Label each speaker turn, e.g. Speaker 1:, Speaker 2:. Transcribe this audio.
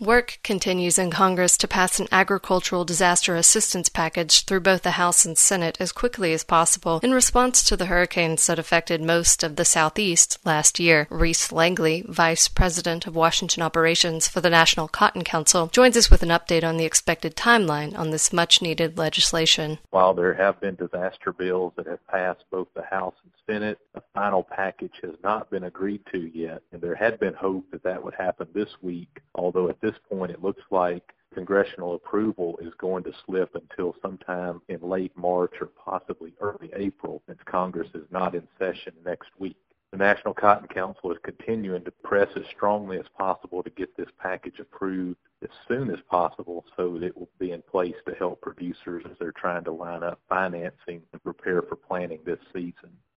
Speaker 1: Work continues in Congress to pass an agricultural disaster assistance package through both the House and Senate as quickly as possible in response to the hurricanes that affected most of the Southeast last year. Reese Langley, Vice President of Washington Operations for the National Cotton Council, joins us with an update on the expected timeline on this much-needed legislation.
Speaker 2: While there have been disaster bills that have passed both the House and Senate, a final package has not been agreed to yet, and there had been hope that that would happen this week, although at this point it looks like congressional approval is going to slip until sometime in late March or possibly early April, since Congress is not in session next week. The National Cotton Council is continuing to press as strongly as possible to get this package approved as soon as possible so that it will be in place to help producers as they're trying to line up financing and prepare for planting this season.